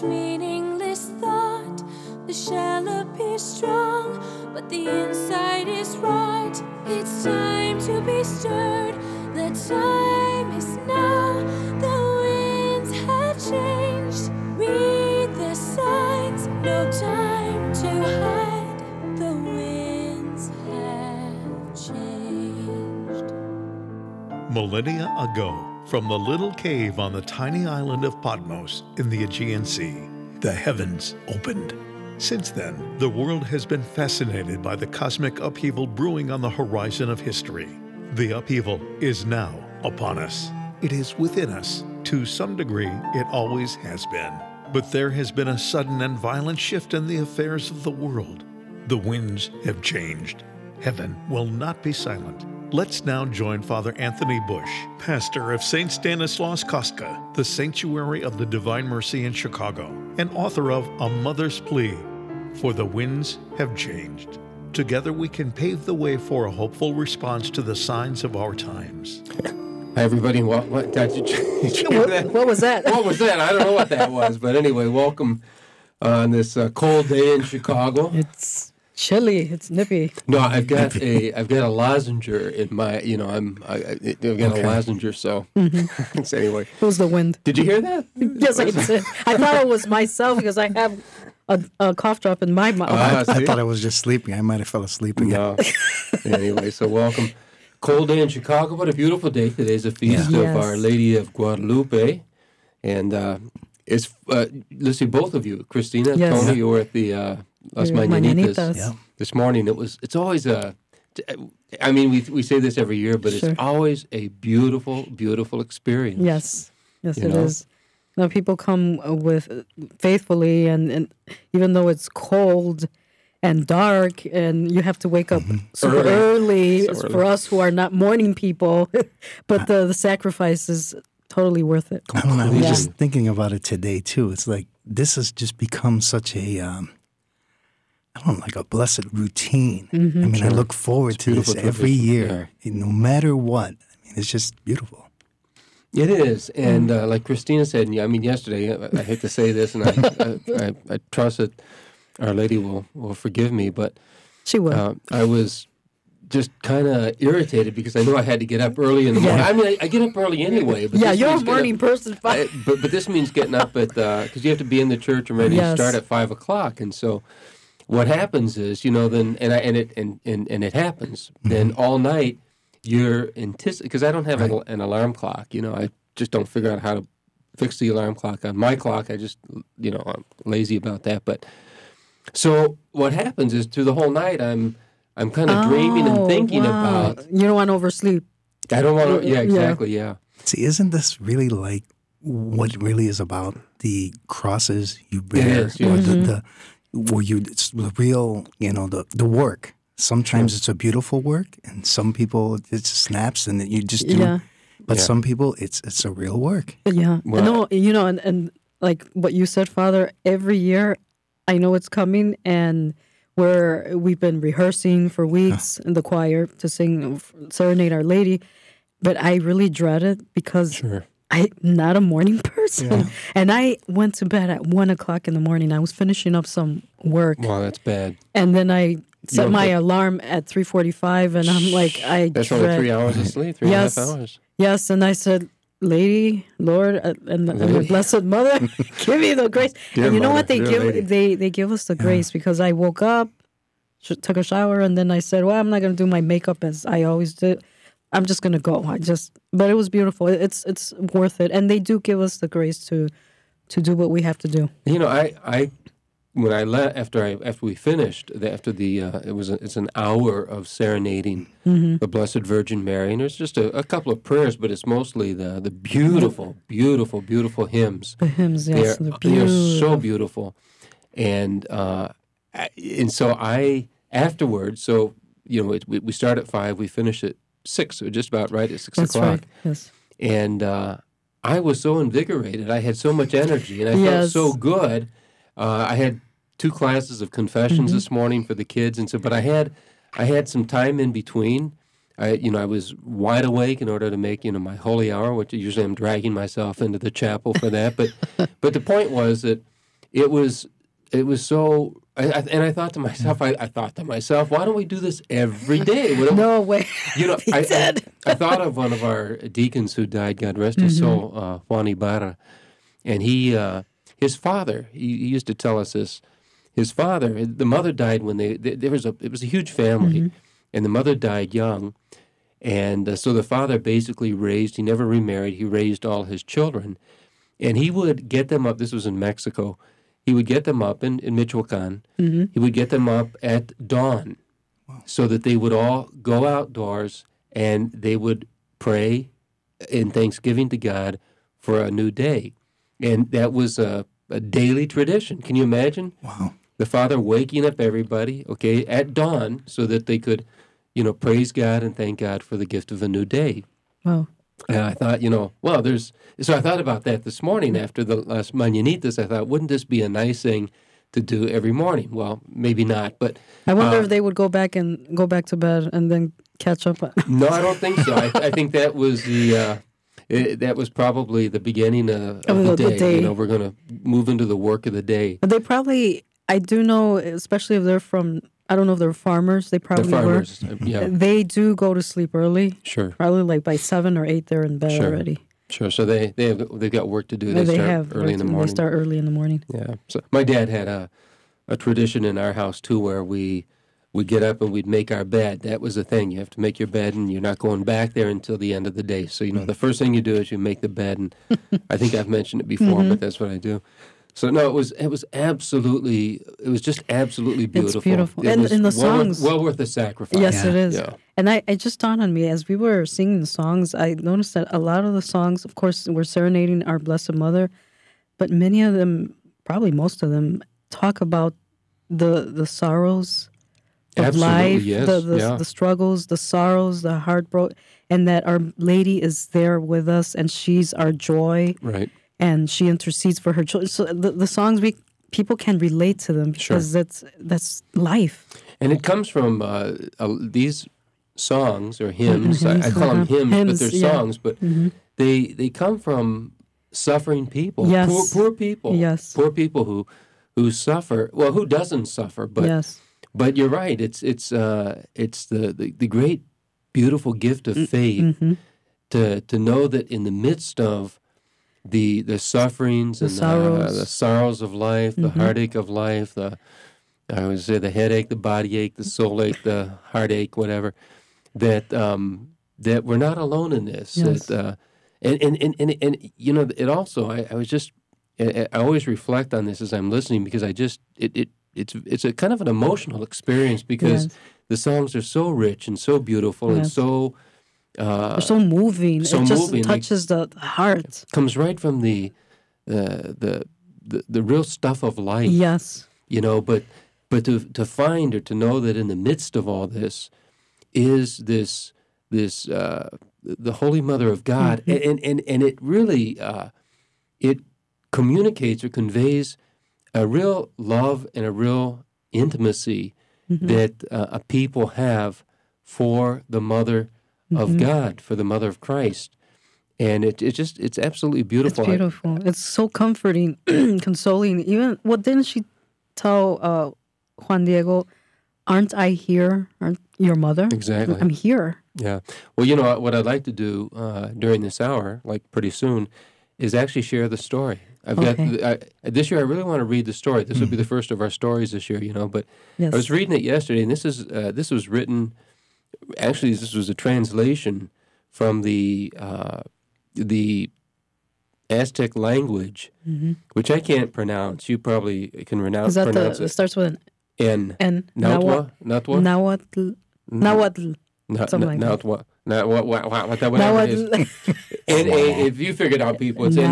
meaningless thought. The shell appears strong, but the inside is rot. It's time to be stirred. The time is now. The winds have changed. Read the signs. No time to hide. The winds have changed. Millennia ago, from the little cave on the tiny island of Patmos in the Aegean Sea, the heavens opened. Since then, the world has been fascinated by the cosmic upheaval brewing on the horizon of history. The upheaval is now upon us. It is within us. To some degree, it always has been. But there has been a sudden and violent shift in the affairs of the world. The winds have changed. Heaven will not be silent. Let's now join Father Anthony Bush, pastor of St. Stanislaus Kostka, the Sanctuary of the Divine Mercy in Chicago, and author of A Mother's Plea, For the Winds Have Changed. Together we can pave the way for a hopeful response to the signs of our times. Hi, everybody. What did you hear that? What was that? What was that? I don't know what that was. But anyway, welcome on this cold day in Chicago. It's chilly. It's nippy. No, I've got a lozenger in my. I've got a lozenger. So so anyway, It was the wind. did you hear that? Yes, I did. I thought it was myself because I have a cough drop in my mouth. Ah, I see? thought I was just sleeping. I might have fell asleep again. No. Anyway, so welcome. Cold day in Chicago. What a beautiful day. Today's a feast of Yes. Our Lady of Guadalupe. And let's see, both of you, Christina, Yes. Tony, you were at the Las Mañanitas Mañanitas. Yeah. this morning. It's always we say this every year, but Sure. it's always a beautiful, beautiful experience. Yes, You it know? is. Now, people come with faithfully, and even though it's cold and dark, and you have to wake up super early, So for us who are not morning people, but the sacrifice is totally worth it. I don't know. I was Yeah. just thinking about it today too. It's like this has just become such a, like a blessed routine. I mean, I look forward to this beautiful every tradition, year, no matter what. I mean, it's just beautiful. It is, and like Christina said, yesterday, I hate to say this, and I trust that Our Lady will forgive me, but She will. I was just kind of irritated because I knew I had to get up early in the morning. I mean, I get up early anyway. But Yeah, this you're a means getting morning up- person. but this means getting up at because you have to be in the church and ready to Yes. start at 5:00, and so what happens is then and it happens then all night you're because I don't have an alarm clock. I just don't figure out how to fix the alarm clock on my clock. I just I'm lazy about that, but. So what happens is through the whole night I'm kind of dreaming and thinking about. You don't want to oversleep. I don't want to. Yeah, Yeah. exactly. Yeah. See, isn't this really like what it really is about? The crosses you bear, is, yeah. or it's the real, the work. Sometimes it's a beautiful work, and some people it just snaps and you just do. Yeah. But Yeah. some people it's a real work. Yeah. Well- No, and like what you said, Father, every year I know it's coming, and we've been rehearsing for weeks in the choir to sing Serenade Our Lady, but I really dread it because I'm not a morning person. And I went to bed at 1:00 in the morning. I was finishing up some work, Wow, that's bad. and then I set my okay? alarm at 3:45, and I'm like, That's dread. only 3 hours of sleep. 3.5 hours. Yes, and I said, Lady, Lord, and the Blessed Mother, give me the grace. Dear And you know Mother, what they dear give? Lady. They give us the grace because I woke up, took a shower, and then I said, well, I'm not going to do my makeup as I always do. I'm just going to go. But it was beautiful. It's worth it, and they do give us the grace to do what we have to do. I when I left after we finished it's an hour of serenading the Blessed Virgin Mary, and there's just a couple of prayers, but it's mostly the beautiful, beautiful, beautiful hymns. The hymns, yes, They're beautiful. so beautiful, and so I afterwards. So we start at 5, we finish at 6, so just about right at 6 That's o'clock. right. Yes. And I was so invigorated. I had so much energy, and I felt Yes. so good. I had 2 classes of confessions this morning for the kids, and so. But I had some time in between. I was wide awake in order to make my holy hour, which usually I'm dragging myself into the chapel for that. But the point was that it was so. I thought to myself, I thought to myself, why don't we do this every day? No way. You know, He did. I thought of one of our deacons who died, God rest his soul, Juan Ibarra, and his father. He used to tell us this. His father, the mother died when it was a huge family, and the mother died young, and so the father basically raised. He never remarried. He raised all his children, and he would get them up. This was in Mexico. He would get them up in Michoacan. He would get them up at dawn so that they would all go outdoors and they would pray in thanksgiving to God for a new day. And that was a daily tradition. Can you imagine? Wow. The father waking up everybody, okay, at dawn so that they could, praise God and thank God for the gift of a new day. Wow. And I thought, so I thought about that this morning after the Las Mañanitas. I thought, wouldn't this be a nice thing to do every morning? Well, maybe not, but... I wonder if they would go back to bed and then catch up. No, I don't think so. I think that was that was probably the beginning of the day. We're going to move into the work of the day. But they probably, I do know, especially if they're from, I don't know if they're farmers, they probably were. Yeah. They do go to sleep early. Sure. Probably like by 7 or 8 they're in bed already. Sure. So they've got work to do. They start early in the morning. They start early in the morning. Yeah. So my dad had a tradition in our house too, where we'd get up and we'd make our bed. That was the thing. You have to make your bed, and you're not going back there until the end of the day. So the first thing you do is you make the bed, and I think I've mentioned it before, but that's what I do. So no, it was just absolutely beautiful. It's beautiful, and the songs well worth the sacrifice. Yes, it is. Yeah. And it just dawned on me as we were singing the songs. I noticed that a lot of the songs, of course, we're serenading our Blessed Mother, but many of them, probably most of them, talk about the sorrows of Absolutely, life, yes. the struggles, the sorrows, the heartbreak, and that Our Lady is there with us, and she's our joy. Right. And she intercedes for her children. So the songs, people can relate to them because that's life. And it comes from these songs or hymns. I call them hymns, but they're songs. But they come from suffering people, poor people, poor people who suffer. Well, who doesn't suffer? But but you're right. It's the great, beautiful gift of faith to know that in the midst of the sufferings and the sorrows of life, the heartache of life, I would say the headache, the body ache, the soul ache, the heartache, whatever, that we're not alone in this. Yes. That, and it also, I always reflect on this as I'm listening, because it's a kind of an emotional experience, because the songs are so rich and so beautiful and so they're so moving. It just touches the heart. Comes right from the real stuff of life. Yes. But to find or to know that in the midst of all this is this the Holy Mother of God, and it really it communicates or conveys a real love and a real intimacy that a people have for the Mother of God, for the Mother of Christ. And it's absolutely beautiful. It's beautiful. It's so comforting, consoling. Even, didn't she tell Juan Diego, aren't I here? Aren't your mother? Exactly. I'm here. Yeah. Well, what I'd like to do during this hour, like pretty soon, is actually share the story. This year I really want to read the story. This will be the first of our stories this year, but I was reading it yesterday, and this was written. Actually, this was a translation from the Aztec language, which I can't pronounce. You probably can pronounce it. It starts with an N. Nahuatl. Something like that. Whatever it is. If you figure it out, people, it's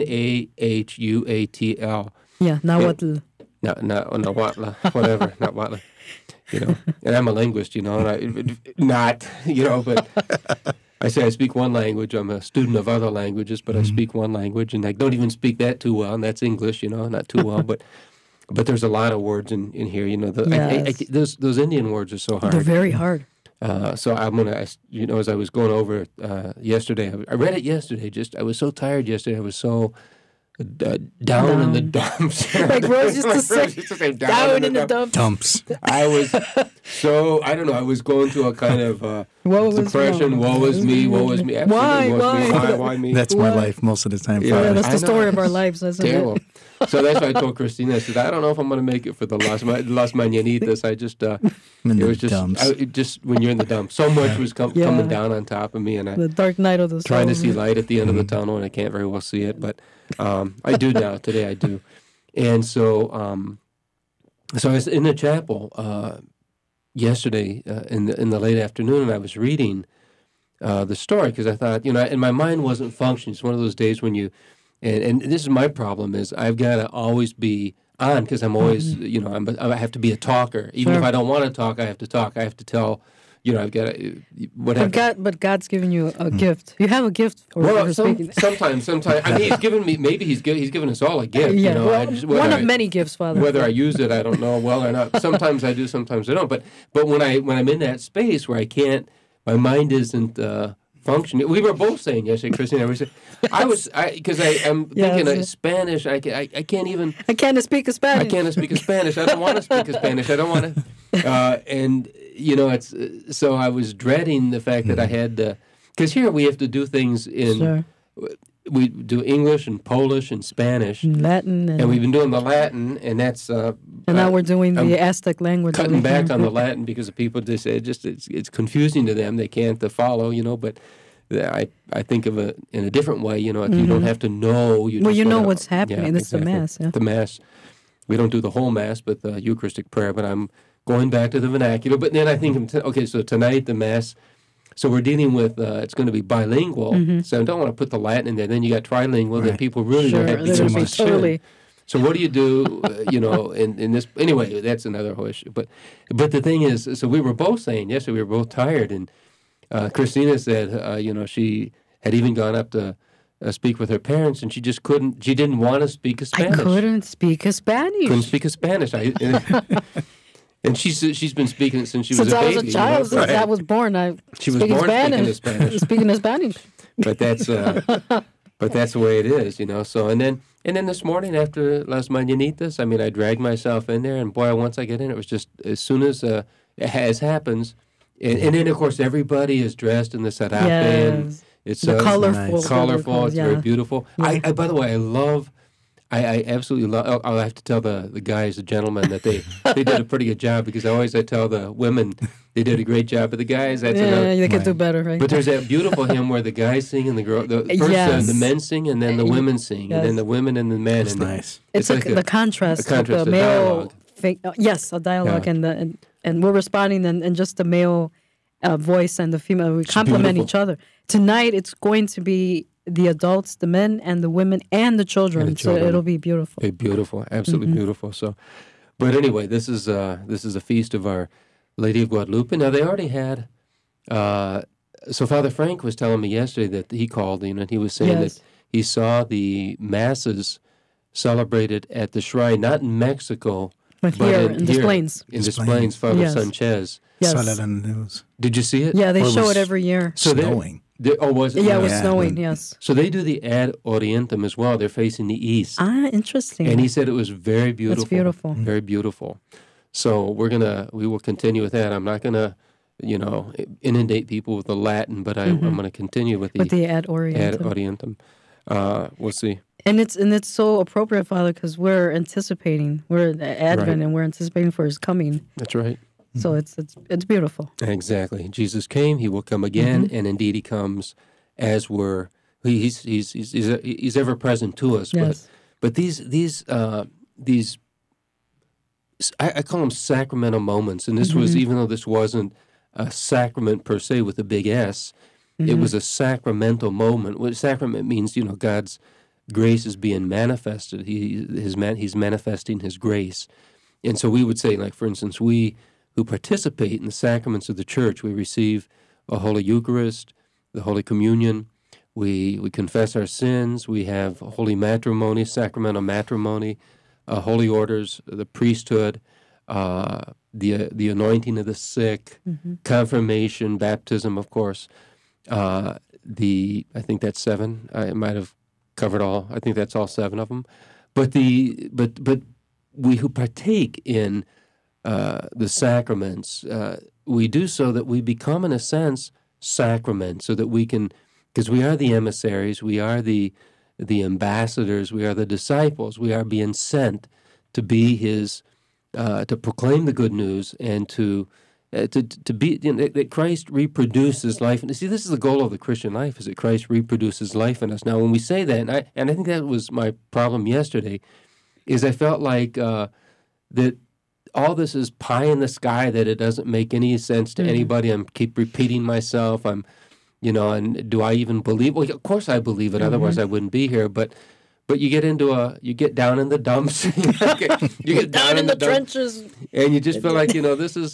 Nahuatl. Yeah, Nahuatl. Nahuatl, whatever, Nahuatl. And I'm a linguist, and but I say I speak one language. I'm a student of other languages, but I speak one language, and I don't even speak that too well, and that's English, not too well, but there's a lot of words in here, those Indian words are so hard. They're very hard. So I'm going to, as I was going over it yesterday, I read it yesterday, I was so tired yesterday, I was so down in the dumps. Like Rose used to say, down in the dumps. Dumps. I was I don't know, I was going through a kind of Woe is depression. wrong. Woe is me. Woe is me. Absolutely, woe is me. Why me? That's my life most of the time. Yeah. Yeah, Father. that's the I story know. of our lives, isn't Terrible. it? So that's why I told Christina. I said, I don't know if I'm going to make it for the Las Mañanitas. I just, I'm in it the was just, dumps. it just when you're in the dump, so much was Yeah. coming down on top of me, and I The dark night of the soul. trying to see light at the end of the tunnel, and I can't very well see it, but I do now. Today I do, and so I was in the chapel yesterday in the late afternoon, and I was reading the story because I thought, and my mind wasn't functioning. It's one of those days when you, and this is my problem is I've got to always be on because I'm always, I have to be a talker. Even if Sure. I don't want to talk, I have to talk. I have to tell. I've got to whatever. But God's given you a gift. You have a gift for speaking. Sometimes. I mean, he's given me. Maybe he's given us all a gift. Yeah, I well, just, one of many gifts, Father. Whether I use it, I don't know well or not. Sometimes I do, sometimes I don't. But when I'm in that space where I can't, my mind isn't functioning. We were both saying yesterday, Christine. I'm thinking Spanish. I can't even. I can't speak Spanish. I can't speak Spanish. I don't want to speak Spanish. I don't want to. And it's so I was dreading the fact that I had to, because here we have to do things in. Sure. We do English and Polish and Spanish. Latin. And we've been doing the Latin, and that's. And now we're doing the Aztec language. Cutting back on the Latin because the people just say it's confusing to them. They can't follow, But I think of it in a different way. You don't have to know. You know what's happening. Yeah, It's the Mass. Yeah. The Mass. We don't do the whole Mass, but the Eucharistic prayer. But I'm going back to the vernacular. But then I think, okay, so tonight the Mass. So we're dealing with, it's going to be bilingual. So I don't want to put the Latin in there. Then you got trilingual that people really Sure, don't have to that'll be much. totally. So what do you do, in this? Anyway, that's another whole issue. But the thing is, so we were both saying yesterday, we were both tired. And Christina said, she had even gone up to speak with her parents, and she just couldn't, she didn't want to speak a Spanish. I couldn't speak a Spanish. Couldn't speak a Spanish. And she's been speaking it since she was a baby. Since I was a child, since I was born, She was born speaking Spanish. Speaking Spanish. But that's the way it is, So and then this morning after Las Mañanitas, I mean, I dragged myself in there, and boy, once I get in, it was just as soon as happens, and then of course everybody is dressed in the sarape, and it's the colorful, colorful. It's very beautiful. Yeah. I by the way, I love. I absolutely love. I'll have to tell the guys, the gentlemen, that they did a pretty good job because I tell the women they did a great job, but the guys they could do better, right? But there's that beautiful hymn where the guys sing and the girl. First the men sing and then the women sing and then the women and the men. That's and nice. It's like the contrast. The contrast, the the male. dialogue. Yes, a dialogue, and we're responding, and just the male voice and the female. We complement beautiful. each other. Tonight, it's going to be the adults, the men, and the women, and the children. So it'll be beautiful. Beautiful, absolutely beautiful. So, but anyway, this is a feast of Our Lady of Guadalupe. Now they already had. So Father Frank was telling me yesterday that he called, and he was saying that he saw the masses celebrated at the shrine, not in Mexico, but here in Des Plaines. In Des Plaines, Father Yes. Sanchez. Yes. Saw that on the news. Did you see it? Yeah, they Or show was it every year. So snowing. Was it? Yeah, it was Yeah. snowing. Yes. So they do the Ad Orientem as well. They're facing the east. Ah, interesting. And he said it was very beautiful. That's beautiful. Very beautiful. So we will continue with that. I'm not gonna, inundate people with the Latin, but I'm gonna continue with the Ad Ad Orientem. Orientem. We'll see. And it's so appropriate, Father, because we're anticipating. We're at Advent, Right. and we're anticipating for His coming. That's right. So it's beautiful. Exactly. Jesus came. He will come again, and indeed He comes as he's ever present to us. Yes. But these I call them sacramental moments, and this was, even though this wasn't a sacrament per se with a big S, it was a sacramental moment. What sacrament means, God's grace is being manifested. He's manifesting His grace. And so we would say, like, for instance, we who participate in the sacraments of the Church, we receive a Holy Eucharist, the Holy Communion, we confess our sins, we have holy matrimony, sacramental matrimony, holy orders, the priesthood, the anointing of the sick, confirmation, baptism, of course. I think that's 7. I might have covered all. I think that's all 7 of them. But we who partake in the sacraments, we do so that we become, in a sense, sacrament, so that we can, because we are the emissaries, we are the ambassadors, we are the disciples, we are being sent to be His, to proclaim the good news and to be, that Christ reproduces life. And see, this is the goal of the Christian life, is that Christ reproduces life in us. Now, when we say that, and I think that was my problem yesterday, is I felt like that all this is pie in the sky, that it doesn't make any sense to anybody. I keep repeating myself. And do I even believe? Well, of course I believe it. Otherwise I wouldn't be here. But you get down in the dumps. you get down in the trenches, and you just feel like, this is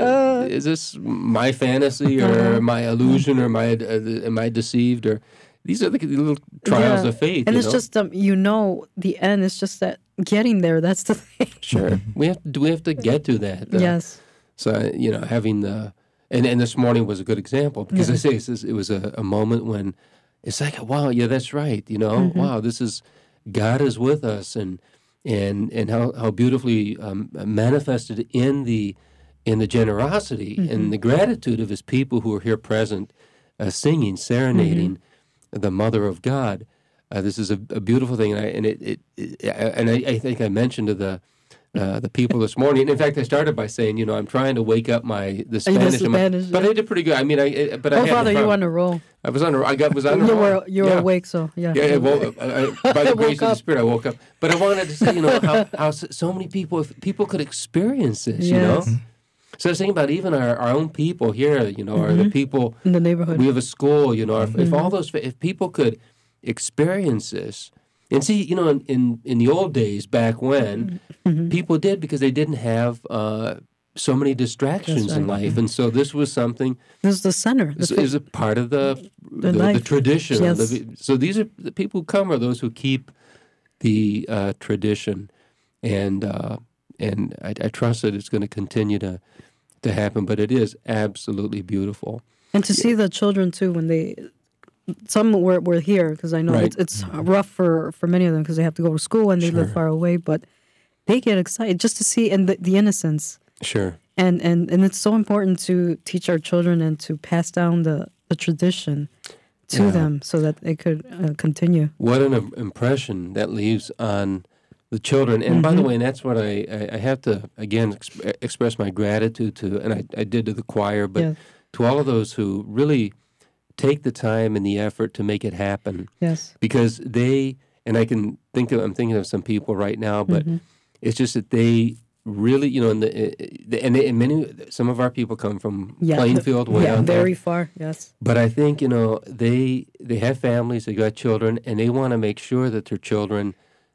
this my fantasy or my illusion, or am I deceived? Or these are the little trials of faith. And it's just the end is just that getting there. That's the thing. Sure, we have to get to that. Yes. So having the and this morning was a good example, because I say it was a moment when it's like, wow, yeah, that's right. Wow, this is. God is with us, and how beautifully manifested in the generosity and the gratitude of His people who are here present, singing, serenading the Mother of God. This is a beautiful thing, and I think I mentioned to the people this morning. In fact, I started by saying, I'm trying to wake up the Spanish, but I did pretty good. I mean, Father, you on a roll. I was on a roll. You were awake, so yeah. Yeah, by the grace of the Spirit, I woke up. But I wanted to say, how so many people, if people could experience this, So I was thinking about even our own people here, or the people in the neighborhood. We have a school, if people could experience this. And see, in the old days, back when, people did, because they didn't have so many distractions in life. And so this was something. This is the center. This is a part of the tradition. Yes. So these are the people who come, are those who keep the tradition. And I trust that it's going to continue to happen. But it is absolutely beautiful. And to see the children, too, when some were here, because I know it's rough for many of them, because they have to go to school and they live far away, but they get excited just to see the innocence. Sure. And it's so important to teach our children and to pass down the tradition to them so that they could continue. What an impression that leaves on the children. And by the way, and that's what I have to, again, express my gratitude to, and I did to the choir, but to all of those who really take the time and the effort to make it happen. Yes. Because and I'm thinking of some people right now, but it's just that they really, some of our people come from Plainfield, way down there. Very far, yes. But I think, they have families, they got children, and they want to make sure that their children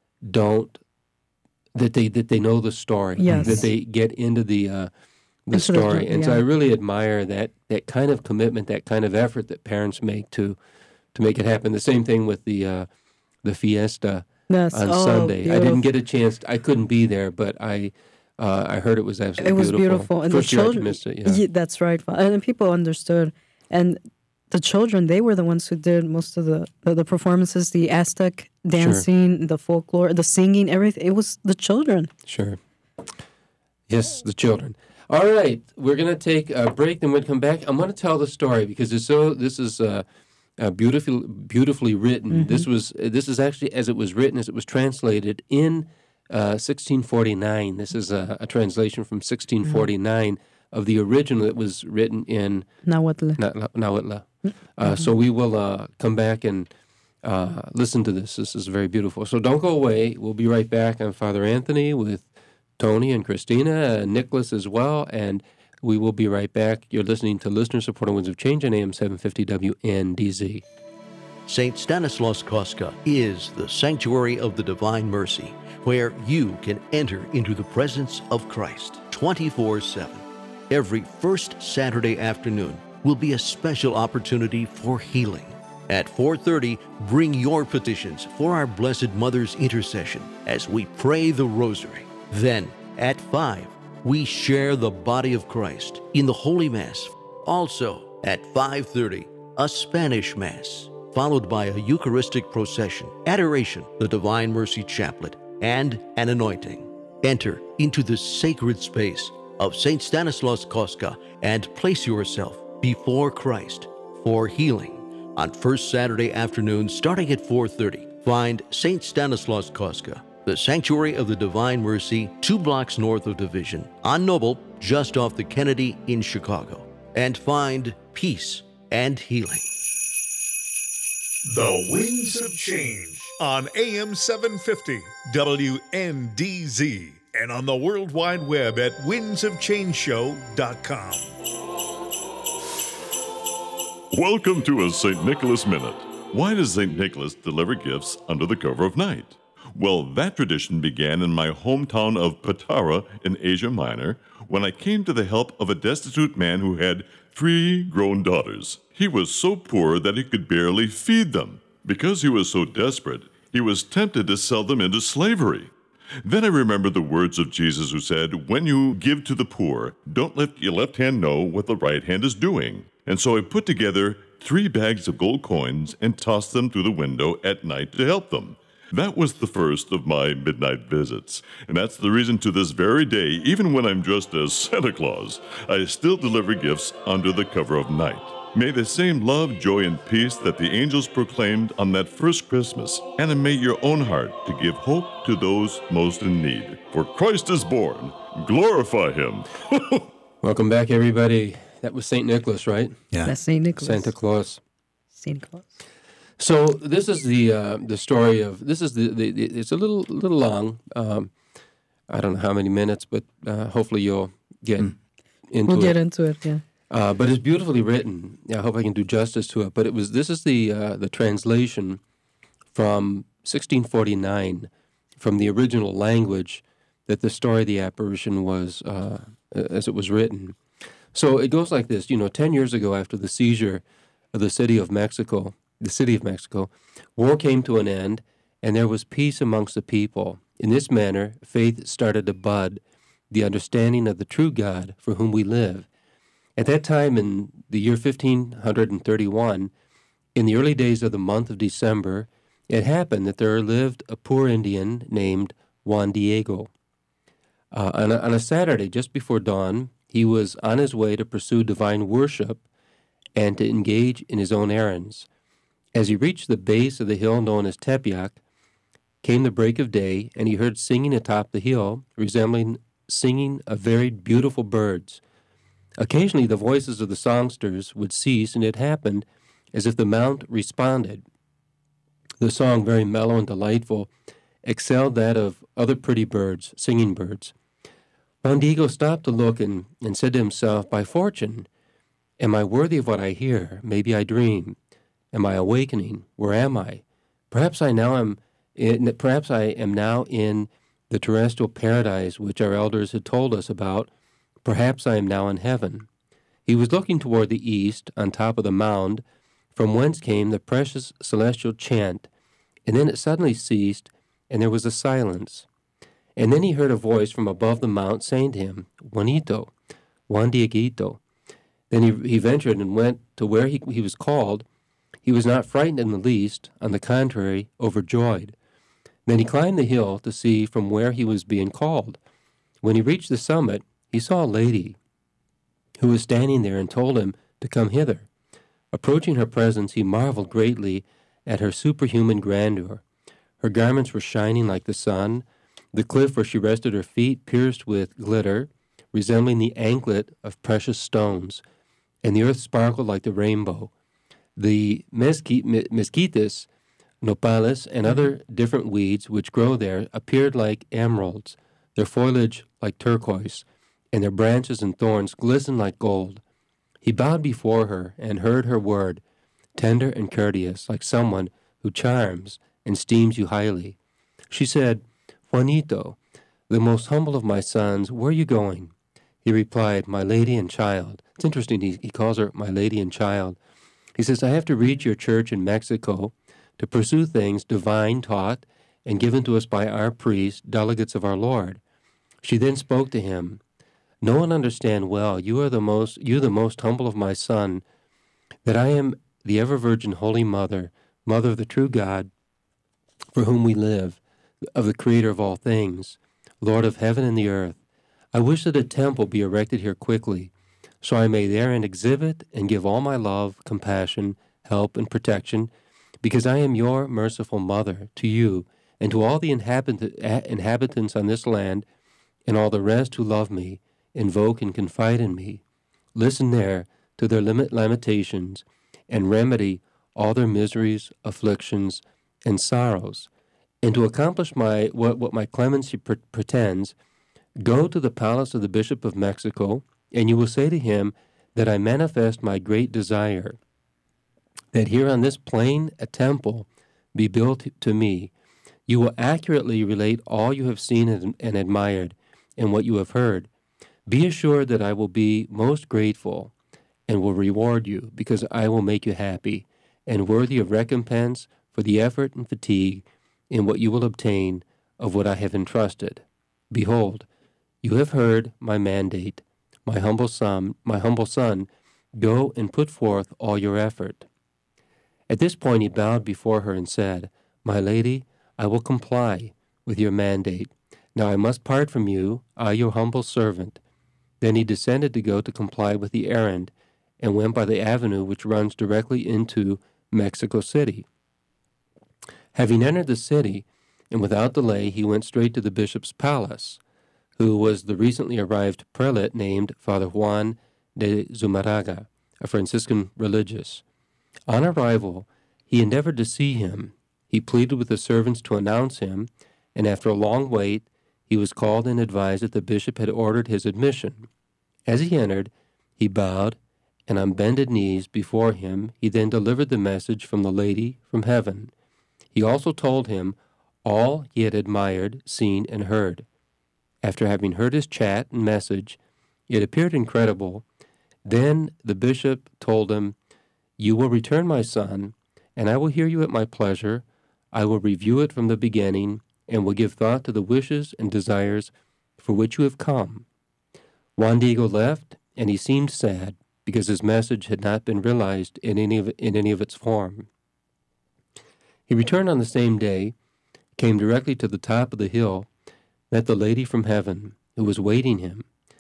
that they know the story, that they get into the story. And so I really admire that kind of commitment, that kind of effort that parents make to make it happen. The same thing with the fiesta on Sunday. Beautiful. I didn't get a chance. I couldn't be there, but I heard it was absolutely beautiful. It was beautiful. And first the children, missed it, that's right. And people understood. And the children, they were the ones who did most of the performances, the Aztec dancing, the folklore, the singing, everything. It was the children. Sure. Yes, the children. All right, we're going to take a break, then we'll come back. I'm going to tell the story because this is beautifully written. This is actually as it was written, as it was translated in 1649. This is a translation from 1649 of the original that was written in Nahuatl. So we will come back and listen to this. This is very beautiful. So don't go away. We'll be right back. I'm Father Anthony with Tony and Christina and Nicholas as well, and we will be right back. You're listening to Listener-Supported Winds of Change on AM 750 WNDZ. St. Stanislaus Kostka is the sanctuary of the Divine Mercy, where you can enter into the presence of Christ 24/7. Every first Saturday afternoon will be a special opportunity for healing. At 4:30, bring your petitions for our Blessed Mother's intercession as we pray the Rosary. Then, at 5, we share the body of Christ in the Holy Mass. Also, at 5:30, a Spanish Mass. followed by a Eucharistic procession, adoration, the Divine Mercy Chaplet, and an anointing. Enter into the sacred space of St. Stanislaus Kostka and place yourself before Christ for healing. On first Saturday afternoon, starting at 4:30, find St. Stanislaus Kostka, the Sanctuary of the Divine Mercy, 2 blocks north of Division, on Noble, just off the Kennedy in Chicago, and find peace and healing. The Winds of Change on AM 750 WNDZ and on the World Wide Web at windsofchangeshow.com. Welcome to a St. Nicholas Minute. Why does St. Nicholas deliver gifts under the cover of night? Well, that tradition began in my hometown of Patara in Asia Minor when I came to the help of a destitute man who had 3 grown daughters. He was so poor that he could barely feed them. Because he was so desperate, he was tempted to sell them into slavery. Then I remembered the words of Jesus who said, "When you give to the poor, don't let your left hand know what the right hand is doing." And so I put together 3 bags of gold coins and tossed them through the window at night to help them. That was the first of my midnight visits. And that's the reason to this very day, even when I'm dressed as Santa Claus, I still deliver gifts under the cover of night. May the same love, joy, and peace that the angels proclaimed on that first Christmas animate your own heart to give hope to those most in need. For Christ is born. Glorify him. Welcome back, everybody. That was St. Nicholas, right? Yeah. That's St. Nicholas. Santa Claus. St. Claus. So this is the story of, this is the it's a little long. I don't know how many minutes, but hopefully you'll get into it. We'll get into it, yeah. But it's beautifully written. I hope I can do justice to it. But this is the translation from 1649, from the original language that the story of the apparition was, as it was written. So it goes like this. 10 years ago, after the seizure of the city of Mexico, war came to an end, and there was peace amongst the people. In this manner, faith started to bud, the understanding of the true God for whom we live. At that time, in the year 1531, in the early days of the month of December, it happened that there lived a poor Indian named Juan Diego. On a Saturday, just before dawn, he was on his way to pursue divine worship and to engage in his own errands. As he reached the base of the hill known as Tepeyac, came the break of day, and he heard singing atop the hill, resembling singing of very beautiful birds. Occasionally the voices of the songsters would cease, and it happened as if the mount responded. The song, very mellow and delightful, excelled that of other pretty birds, singing birds. Juan Diego stopped to look and said to himself, "By fortune, am I worthy of what I hear? Maybe I dream. Am I awakening? Where am I? Perhaps I am now in the terrestrial paradise which our elders had told us about. Perhaps I am now in heaven." He was looking toward the east, on top of the mound, from whence came the precious celestial chant, and then it suddenly ceased, and there was a silence. And then he heard a voice from above the mount saying to him, "Juanito, Juan Dieguito." Then he ventured and went to where he was called. He was not frightened in the least, on the contrary, overjoyed. Then he climbed the hill to see from where he was being called. When he reached the summit, he saw a lady who was standing there and told him to come hither. Approaching her presence, he marveled greatly at her superhuman grandeur. Her garments were shining like the sun, the cliff where she rested her feet pierced with glitter, resembling the anklet of precious stones, and the earth sparkled like the rainbow. The mesquites, nopales, and other different weeds which grow there appeared like emeralds, their foliage like turquoise, and their branches and thorns glistened like gold. He bowed before her and heard her word, tender and courteous, like someone who charms and esteems you highly. She said, "Juanito, the most humble of my sons, where are you going?" He replied, "My lady and child." It's interesting, he calls her my lady and child. He says, "I have to reach your church in Mexico to pursue things divine taught and given to us by our priests, delegates of our Lord." She then spoke to him, "Know and understand well, you the most humble of my son, that I am the ever-virgin Holy Mother, Mother of the true God, for whom we live, of the Creator of all things, Lord of heaven and the earth, I wish that a temple be erected here quickly, so I may therein exhibit and give all my love, compassion, help, and protection, because I am your merciful mother to you and to all the inhabitants on this land, and all the rest who love me, invoke and confide in me. Listen there to their lamentations, and remedy all their miseries, afflictions, and sorrows. And to accomplish what my clemency pretends, go to the palace of the Bishop of Mexico, and you will say to him that I manifest my great desire, that here on this plain a temple be built to me. You will accurately relate all you have seen and admired, and what you have heard. Be assured that I will be most grateful, and will reward you, because I will make you happy, and worthy of recompense for the effort and fatigue in what you will obtain of what I have entrusted. Behold, you have heard my mandate, my humble son, go and put forth all your effort. At this point he bowed before her and said, My lady, I will comply with your mandate. Now I must part from you, I your humble servant. Then he descended to go to comply with the errand, and went by the avenue which runs directly into Mexico City. Having entered the city, and without delay, he went straight to the bishop's palace, who was the recently arrived prelate named Father Juan de Zumarraga, a Franciscan religious. On arrival, he endeavored to see him. He pleaded with the servants to announce him, and after a long wait, he was called and advised that the bishop had ordered his admission. As he entered, he bowed, and on bended knees before him, he then delivered the message from the Lady from heaven. He also told him all he had admired, seen, and heard. After having heard his chat and message, it appeared incredible. Then the bishop told him, You will return, my son, and I will hear you at my pleasure. I will review it from the beginning, and will give thought to the wishes and desires for which you have come. Juan Diego left, and he seemed sad, because his message had not been realized in any of its form. He returned on the same day, came directly to the top of the hill, met the Lady from heaven, who was awaiting him,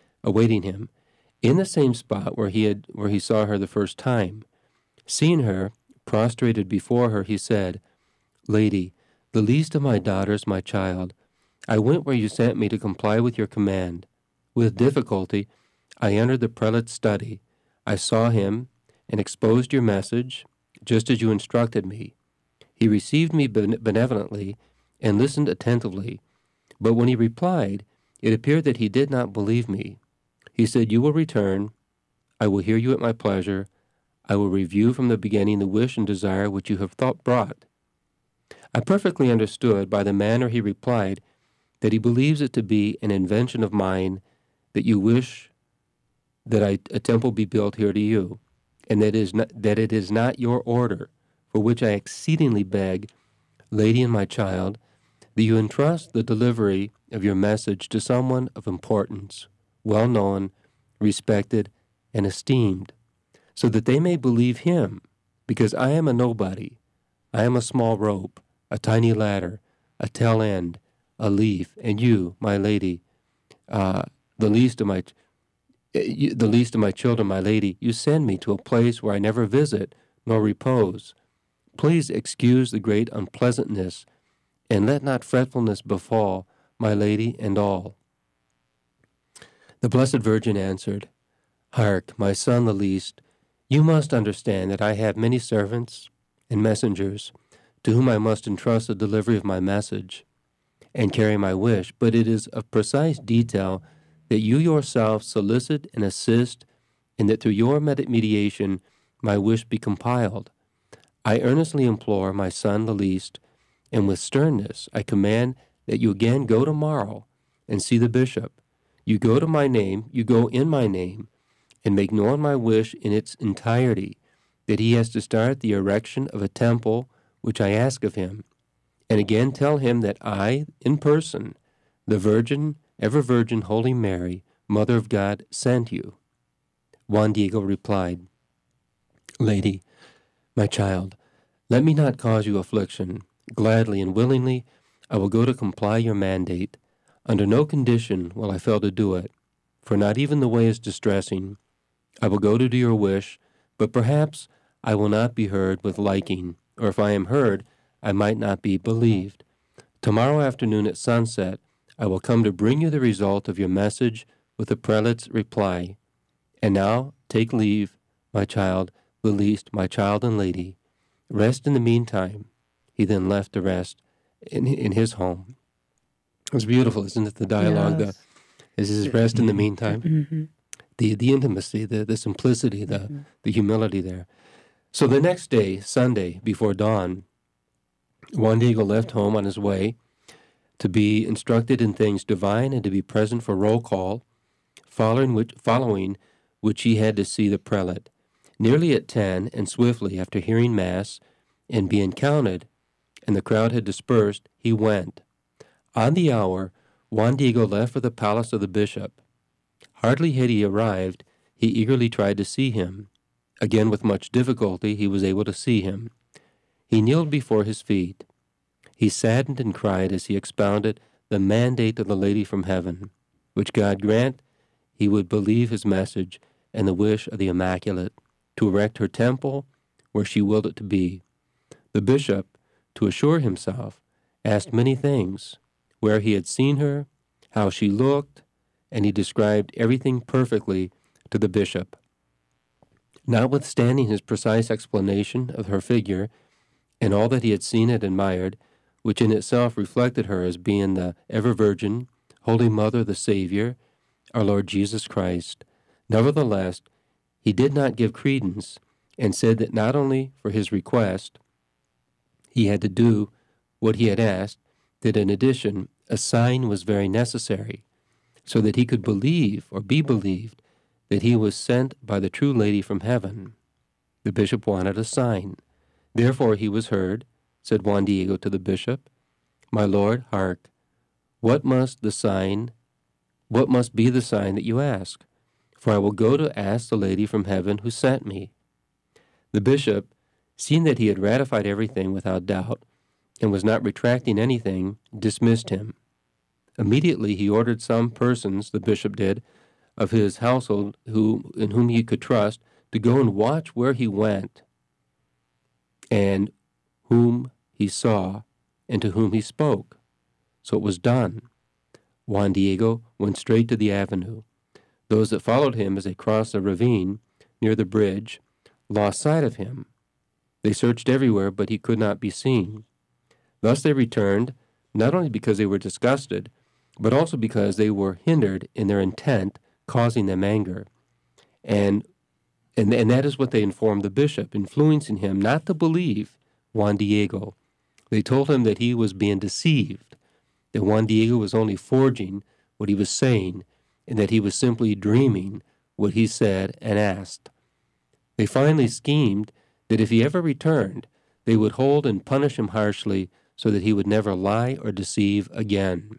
in the same spot where he saw her the first time. Seeing her, prostrated before her, he said, Lady, the least of my daughters, my child, I went where you sent me to comply with your command. With difficulty, I entered the prelate's study. I saw him and exposed your message, just as you instructed me. He received me benevolently and listened attentively, but when he replied, it appeared that he did not believe me. He said, You will return. I will hear you at my pleasure. I will review from the beginning the wish and desire which you have brought. I perfectly understood by the manner he replied that he believes it to be an invention of mine that you wish that a temple be built here to you, and that it is not your order, for which I exceedingly beg, Lady and my child, that you entrust the delivery of your message to someone of importance, well known, respected, and esteemed, so that they may believe him, because I am a nobody. I am a small rope, a tiny ladder, a tail end, a leaf, and you, my lady, the least of my children, my lady, you send me to a place where I never visit nor repose. Please excuse the great unpleasantness, and let not fretfulness befall my lady and all. The Blessed Virgin answered, Hark, my son the least, you must understand that I have many servants and messengers to whom I must entrust the delivery of my message and carry my wish, but it is of precise detail that you yourself solicit and assist, and that through your mediation my wish be compiled. I earnestly implore my son the least, and with sternness I command that you again go tomorrow and see the bishop. You go in my name, and make known my wish in its entirety, that he has to start the erection of a temple which I ask of him, and again tell him that I, in person, the Virgin, ever Virgin Holy Mary, Mother of God, sent you. Juan Diego replied, Lady, my child, Let me not cause you affliction. Gladly and willingly I will go to comply your mandate. Under no condition will I fail to do it, for not even the way is distressing. I will go to do your wish, but perhaps I will not be heard with liking, or if I am heard, I might not be believed. Tomorrow afternoon at sunset, I will come to bring you the result of your message with the prelate's reply. And now take leave, my child, released, my child and lady. Rest in the meantime. He then left to rest in his home. It's beautiful, isn't it? The dialogue, Yes. this is rest in the meantime. Mm-hmm. The intimacy, the simplicity, the humility there. So the next day, Sunday, before dawn, Juan Diego left home on his way to be instructed in things divine and to be present for roll call, following which he had to see the prelate. Nearly at 10, and swiftly, after hearing Mass and being counted, and the crowd had dispersed, he went. On the hour, Juan Diego left for the palace of the bishop. Hardly had he arrived, he eagerly tried to see him. Again, with much difficulty, he was able to see him. He kneeled before his feet. He saddened and cried as he expounded the mandate of the Lady from Heaven, which God grant he would believe his message and the wish of the Immaculate, to erect her temple where she willed it to be. The bishop, to assure himself, asked many things, where he had seen her, how she looked, and he described everything perfectly to the bishop. Notwithstanding his precise explanation of her figure and all that he had seen and admired, which in itself reflected her as being the ever-Virgin, Holy Mother of the Savior, our Lord Jesus Christ, nevertheless, he did not give credence, and said that not only for his request he had to do what he had asked, that in addition a sign was very necessary, so that he could believe or be believed that he was sent by the true Lady from Heaven. The bishop wanted a sign. Therefore he was heard, said Juan Diego to the bishop, My lord, hark, what must be the sign that you ask? For I will go to ask the Lady from Heaven who sent me. The bishop, seeing that he had ratified everything without doubt, and was not retracting anything, dismissed him. Immediately he ordered some persons, the bishop did, of his household in whom he could trust, to go and watch where he went, and whom he saw, and to whom he spoke. So it was done. Juan Diego went straight to the avenue. Those that followed him as they crossed a ravine near the bridge lost sight of him. They searched everywhere, but he could not be seen. Thus they returned, not only because they were disgusted, but also because they were hindered in their intent, causing them anger. And that is what they informed the bishop, influencing him not to believe Juan Diego. They told him that he was being deceived, that Juan Diego was only forging what he was saying, and that he was simply dreaming what he said and asked. They finally schemed that if he ever returned, they would hold and punish him harshly so that he would never lie or deceive again.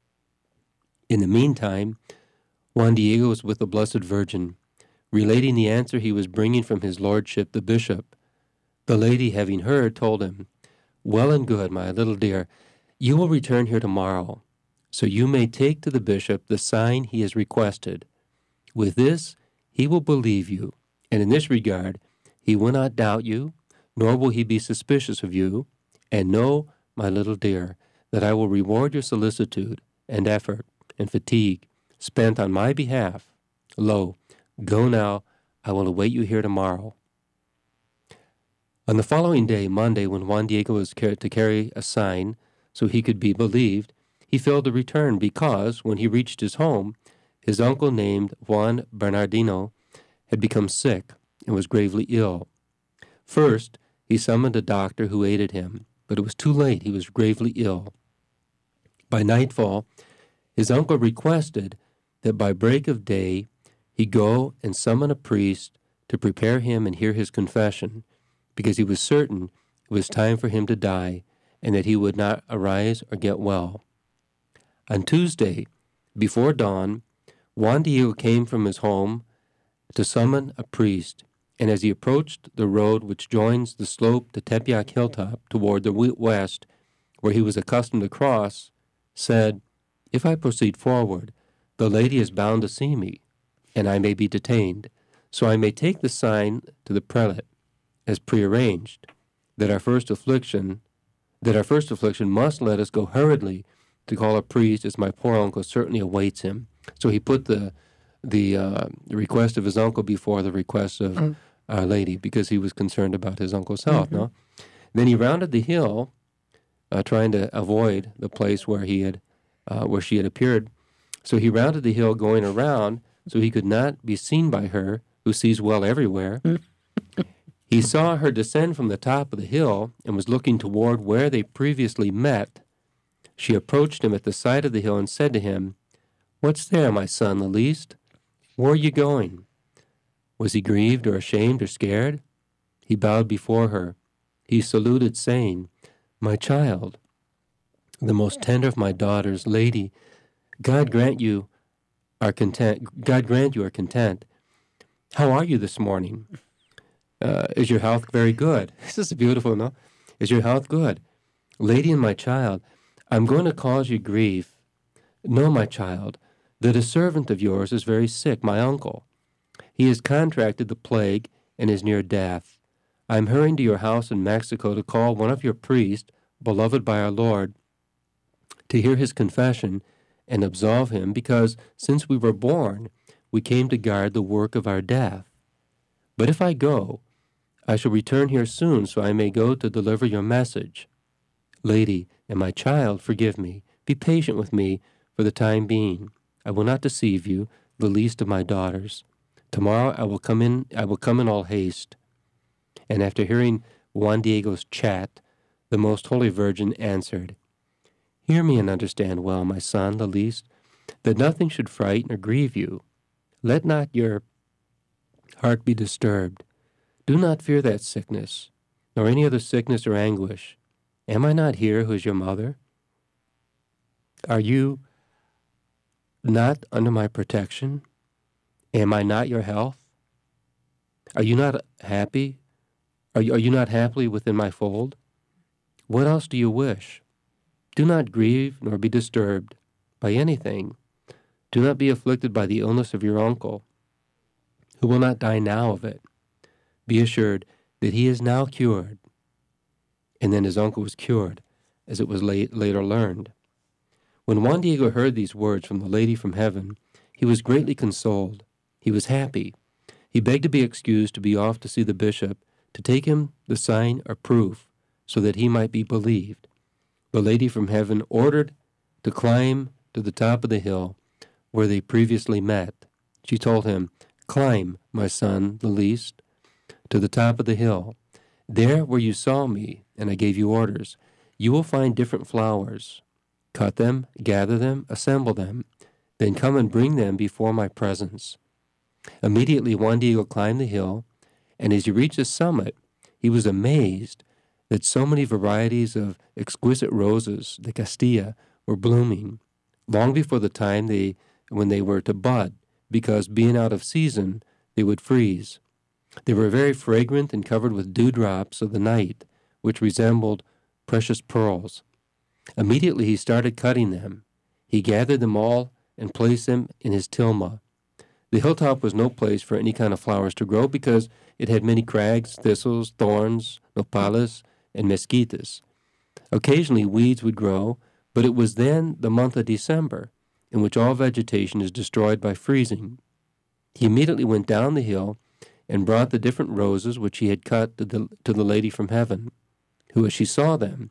In the meantime, Juan Diego was with the Blessed Virgin, relating the answer he was bringing from his lordship the bishop. The lady, having heard, told him, Well and good, my little dear, you will return here tomorrow, so you may take to the bishop the sign he has requested. With this, he will believe you, and in this regard, he will not doubt you, nor will he be suspicious of you, and know, my little dear, that I will reward your solicitude and effort and fatigue spent on my behalf. Lo, go now, I will await you here tomorrow. On the following day, Monday, when Juan Diego was to carry a sign so he could be believed, he failed to return because, when he reached his home, his uncle named Juan Bernardino had become sick and was gravely ill. First, he summoned a doctor who aided him, but it was too late. He was gravely ill. By nightfall, his uncle requested that by break of day he go and summon a priest to prepare him and hear his confession, because he was certain it was time for him to die and that he would not arise or get well. On Tuesday, before dawn, Juan Diego came from his home to summon a priest, And as he approached the road which joins the slope to Tepeyac hilltop toward the west, where he was accustomed to cross, said, "If I proceed forward, the lady is bound to see me, and I may be detained. So I may take the sign to the prelate, as prearranged, that our first affliction must let us go hurriedly to call a priest, as my poor uncle certainly awaits him." So he put the request of his uncle before the request of Our Lady, because he was concerned about his uncle's health. No, then he rounded the hill, trying to avoid the place where she had appeared. So he rounded the hill, going around, so he could not be seen by her, who sees well everywhere. He saw her descend from the top of the hill and was looking toward where they previously met. She approached him at the side of the hill and said to him, "What's there, my son, the least? Where are you going?" Was he grieved or ashamed or scared? He bowed before her. He saluted, saying, "My child, the most tender of my daughters, Lady, God grant you are content. God grant you are content. How are you this morning? Is your health very good?" This is beautiful, no? "Is your health good? Lady and my child, I'm going to cause you grief. No, my child, that a servant of yours is very sick, my uncle. He has contracted the plague and is near death. I'm hurrying to your house in Mexico to call one of your priests, beloved by our Lord, to hear his confession and absolve him, because since we were born, we came to guard the work of our death. But if I go, I shall return here soon, so I may go to deliver your message. Lady and my child, forgive me. Be patient with me for the time being. I will not deceive you, the least of my daughters. Tomorrow I will come in all haste." And after hearing Juan Diego's chat, the Most Holy Virgin answered, "Hear me and understand well, my son, the least, that nothing should frighten or grieve you. Let not your heart be disturbed. Do not fear that sickness, nor any other sickness or anguish. Am I not here who is your mother? Are you not under my protection? Am I not your health? Are you not happy? Are you not happily within my fold? What else do you wish? Do not grieve nor be disturbed by anything. Do not be afflicted by the illness of your uncle, who will not die now of it. Be assured that he is now cured." And then his uncle was cured, as it was later learned. When Juan Diego heard these words from the Lady from Heaven, he was greatly consoled. He was happy. He begged to be excused to be off to see the bishop, to take him the sign or proof, so that he might be believed. The Lady from Heaven ordered to climb to the top of the hill where they previously met. She told him, "Climb, my son, the least, to the top of the hill. There where you saw me, and I gave you orders, you will find different flowers. Cut them, gather them, assemble them, then come and bring them before my presence." Immediately Juan Diego climbed the hill, and as he reached the summit, he was amazed that so many varieties of exquisite roses, the Castilla, were blooming, long before the time when they were to bud, because being out of season, they would freeze. They were very fragrant and covered with dewdrops of the night, which resembled precious pearls. Immediately he started cutting them. He gathered them all and placed them in his tilma. The hilltop was no place for any kind of flowers to grow, because it had many crags, thistles, thorns, nopales, and mesquites. Occasionally weeds would grow, but it was then the month of December, in which all vegetation is destroyed by freezing. He immediately went down the hill and brought the different roses which he had cut to the Lady from Heaven, who, as she saw them,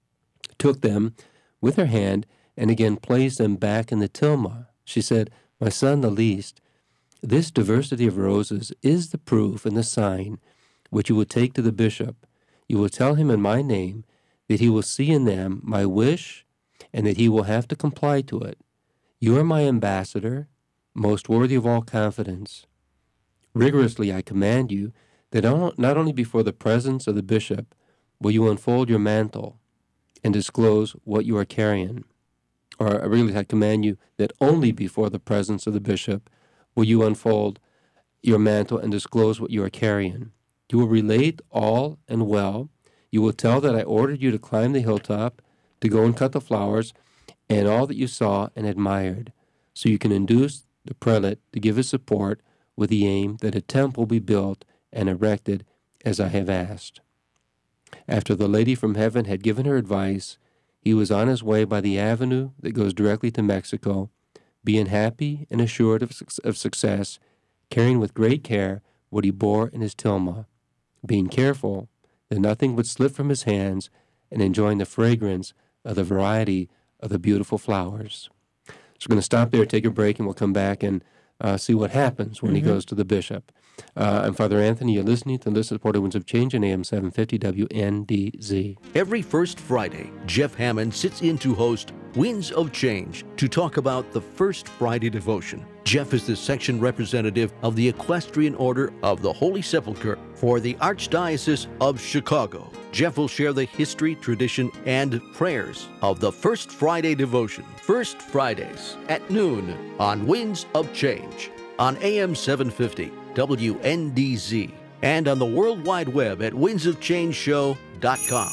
took them with her hand and again placed them back in the tilma. She said, "My son, the least, this diversity of roses is the proof and the sign which you will take to the bishop. You will tell him in my name that he will see in them my wish and that he will have to comply to it. You are my ambassador, most worthy of all confidence. Rigorously I command you that not only before the presence of the bishop will you unfold your mantle and disclose what you are carrying, or really I command you that only before the presence of the bishop will you unfold your mantle and disclose what you are carrying. You will relate all and well. You will tell that I ordered you to climb the hilltop, to go and cut the flowers, and all that you saw and admired, so you can induce the prelate to give his support with the aim that a temple be built and erected as I have asked. After the lady from heaven had given her advice, he was on his way by the avenue that goes directly to Mexico, being happy and assured of success, carrying with great care what he bore in his tilma, being careful that nothing would slip from his hands, and enjoying the fragrance of the variety of the beautiful flowers. So we're going to stop there, take a break, and we'll come back and see what happens when he goes to the bishop. I'm Father Anthony. You're listening to Listen to Porter Winds of Change on AM 750 WNDZ. Every first Friday, Jeff Hammond sits in to host Winds of Change to talk about the First Friday devotion. Jeff is the section representative of the Equestrian Order of the Holy Sepulchre for the Archdiocese of Chicago. Jeff will share the history, tradition, and prayers of the First Friday devotion. First Fridays at noon on Winds of Change on AM 750 WNDZ and on the World Wide Web at windsofchangeshow.com.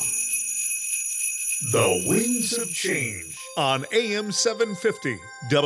The Winds of Change on AM 750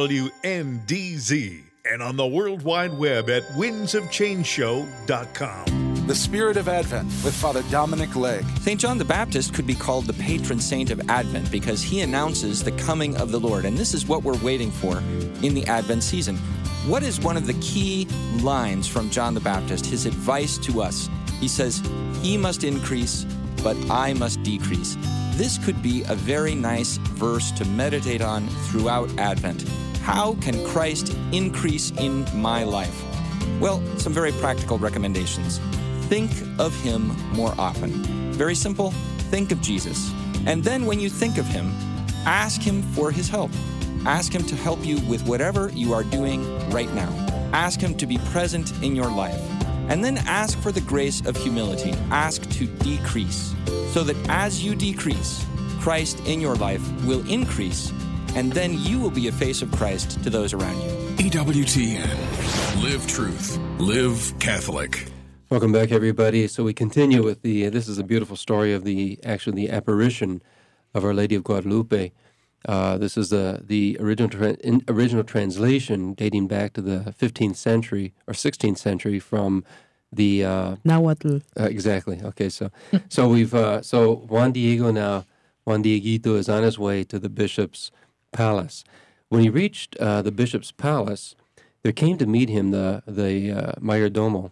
WNDZ and on the World Wide Web at windsofchangeshow.com. The Spirit of Advent with Father Dominic Legg. St. John the Baptist could be called the patron saint of Advent because he announces the coming of the Lord, and this is what we're waiting for in the Advent season. What is one of the key lines from John the Baptist, his advice to us? He says, "He must increase, but I must decrease." This could be a very nice verse to meditate on throughout Advent. How can Christ increase in my life? Well, some very practical recommendations. Think of him more often. Very simple, think of Jesus. And then when you think of him, ask him for his help. Ask him to help you with whatever you are doing right now. Ask him to be present in your life. And then ask for the grace of humility. Ask to decrease, so that as you decrease, Christ in your life will increase, and then you will be a face of Christ to those around you. EWTN. Live truth. Live Catholic. Welcome back, everybody. So we continue with this is a beautiful story of the apparition of Our Lady of Guadalupe. This is the original translation dating back to the 15th century or 16th century from the Nahuatl. Exactly. Okay, so Juan Dieguito is on his way to the bishop's palace. When he reached the bishop's palace, there came to meet him the mayordomo,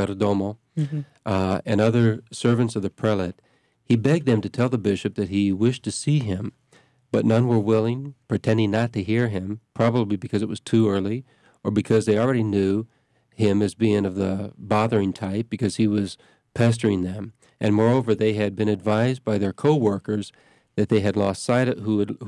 and other servants of the prelate. He begged them to tell the bishop that he wished to see him, but none were willing, pretending not to hear him, probably because it was too early, or because they already knew him as being of the bothering type, because he was pestering them. And moreover, they had been advised by their co-workers that they had lost sight of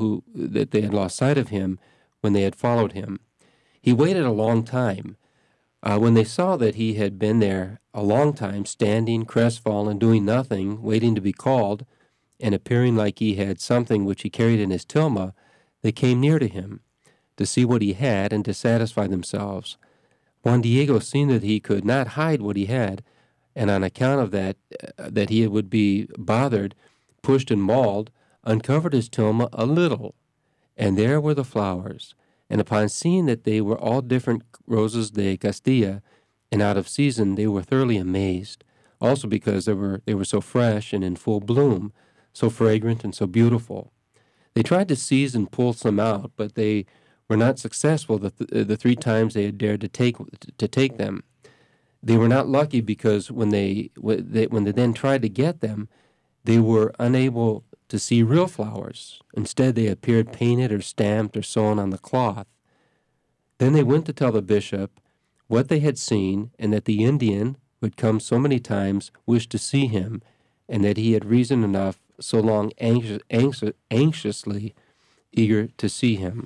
him when they had followed him. He waited a long time. When they saw that he had been there a long time, standing, crestfallen, doing nothing, waiting to be called, and appearing like he had something which he carried in his tilma, they came near to him to see what he had and to satisfy themselves. Juan Diego, seeing that he could not hide what he had, and on account of that he would be bothered, pushed and mauled, uncovered his tilma a little, and there were the flowers. And upon seeing that they were all different roses de Castilla and out of season, they were thoroughly amazed. Also because they were so fresh and in full bloom, so fragrant and so beautiful. They tried to seize and pull some out, but they were not successful the 3 times they had dared to take them. They were not lucky because when they then tried to get them, they were unable to see real flowers. Instead, they appeared painted or stamped or sewn on the cloth. Then they went to tell the bishop what they had seen, and that the Indian, who had come so many times, wished to see him, and that he had reason enough so long anxiously eager to see him.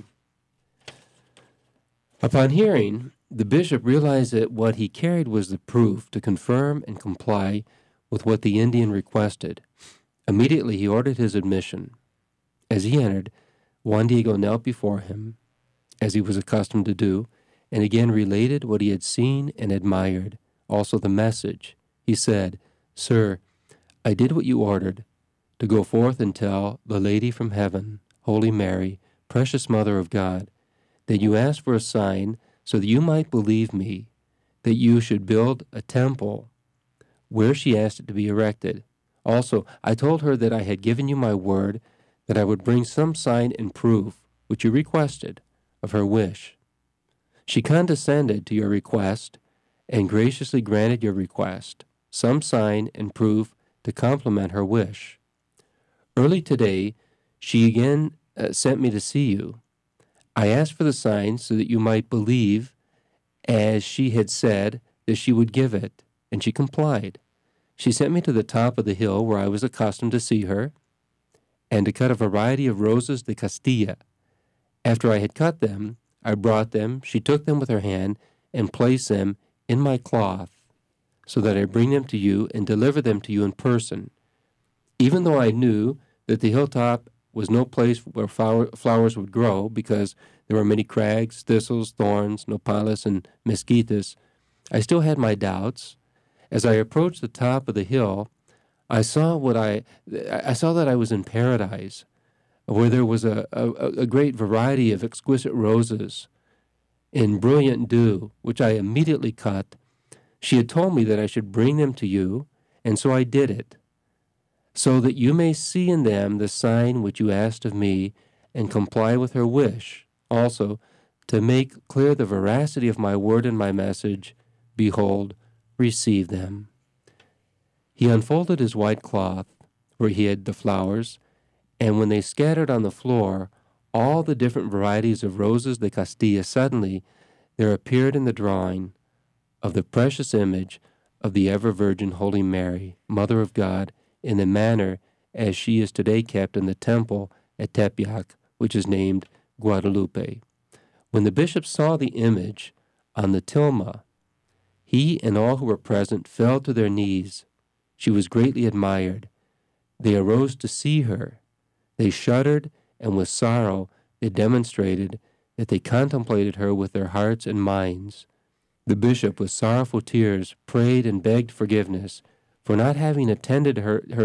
Upon hearing, the bishop realized that what he carried was the proof to confirm and comply with what the Indian requested. Immediately he ordered his admission. As he entered, Juan Diego knelt before him, as he was accustomed to do, and again related what he had seen and admired, also the message. He said, "Sir, I did what you ordered, to go forth and tell the Lady from Heaven, Holy Mary, precious Mother of God, that you asked for a sign so that you might believe me, that you should build a temple where she asked it to be erected. Also, I told her that I had given you my word that I would bring some sign and proof, which you requested, of her wish. She condescended to your request and graciously granted your request, some sign and proof to complement her wish. Early today, she again sent me to see you. I asked for the sign so that you might believe, as she had said that she would give it, and she complied. She sent me to the top of the hill where I was accustomed to see her, and to cut a variety of roses de Castilla. After I had cut them, I brought them, she took them with her hand, and placed them in my cloth, so that I bring them to you and deliver them to you in person. Even though I knew that the hilltop was no place where flowers would grow, because there were many crags, thistles, thorns, nopales, and mesquites, I still had my doubts. As I approached the top of the hill, I saw that I was in paradise, where there was a great variety of exquisite roses in brilliant dew, which I immediately cut. She had told me that I should bring them to you, and so I did it, so that you may see in them the sign which you asked of me, and comply with her wish. Also, to make clear the veracity of my word and my message, behold, receive them. He unfolded his white cloth, where he had the flowers, and when they scattered on the floor all the different varieties of roses de Castilla, suddenly there appeared in the drawing of the precious image of the ever-Virgin Holy Mary, Mother of God, in the manner as she is today kept in the temple at Tepeyac, which is named Guadalupe. When the bishop saw the image on the tilma, he and all who were present fell to their knees. She was greatly admired. They arose to see her. They shuddered, and with sorrow they demonstrated that they contemplated her with their hearts and minds. The bishop, with sorrowful tears, prayed and begged forgiveness for not having attended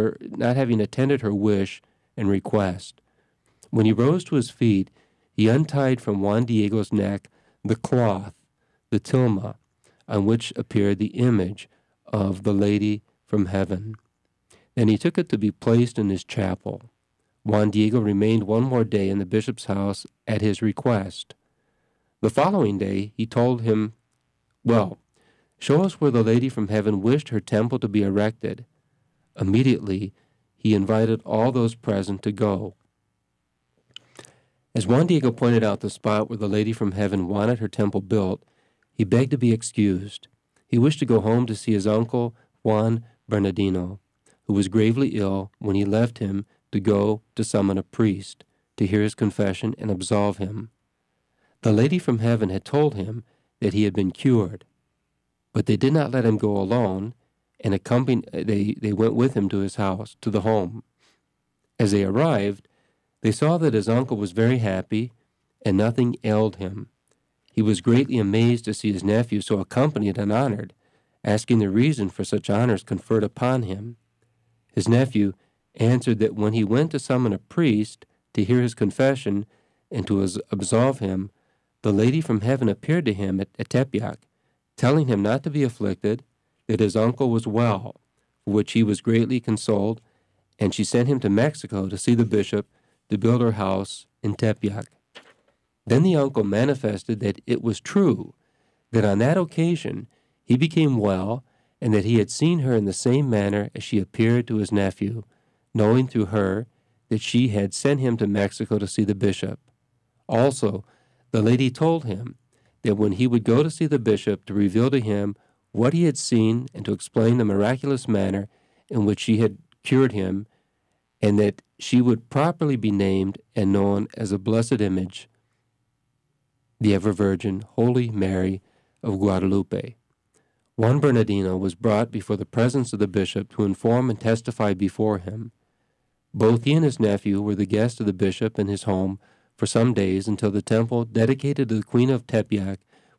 her wish and request. When he rose to his feet, he untied from Juan Diego's neck the cloth, the tilma, on which appeared the image of the Lady from Heaven. Then he took it to be placed in his chapel. Juan Diego remained one more day in the bishop's house at his request. The following day he told him, "Well, show us where the Lady from Heaven wished her temple to be erected." Immediately he invited all those present to go. As Juan Diego pointed out the spot where the Lady from Heaven wanted her temple built, he begged to be excused. He wished to go home to see his uncle, Juan Bernardino, who was gravely ill, when he left him to go to summon a priest to hear his confession and absolve him. The Lady from Heaven had told him that he had been cured, but they did not let him go alone, and they went with him to his house, to the home. As they arrived, they saw that his uncle was very happy, and nothing ailed him. He was greatly amazed to see his nephew so accompanied and honored, asking the reason for such honors conferred upon him. His nephew answered that when he went to summon a priest to hear his confession and to absolve him, the Lady from Heaven appeared to him at Tepeyac, telling him not to be afflicted, that his uncle was well, for which he was greatly consoled, and she sent him to Mexico to see the bishop to build her house in Tepeyac. Then the uncle manifested that it was true, that on that occasion he became well, and that he had seen her in the same manner as she appeared to his nephew, knowing through her that she had sent him to Mexico to see the bishop. Also, the lady told him that when he would go to see the bishop to reveal to him what he had seen and to explain the miraculous manner in which she had cured him, and that she would properly be named and known as a blessed image, the ever-Virgin Holy Mary of Guadalupe. Juan Bernardino was brought before the presence of the bishop to inform and testify before him. Both he and his nephew were the guests of the bishop in his home for some days, until the temple dedicated to the Queen of Tepeyac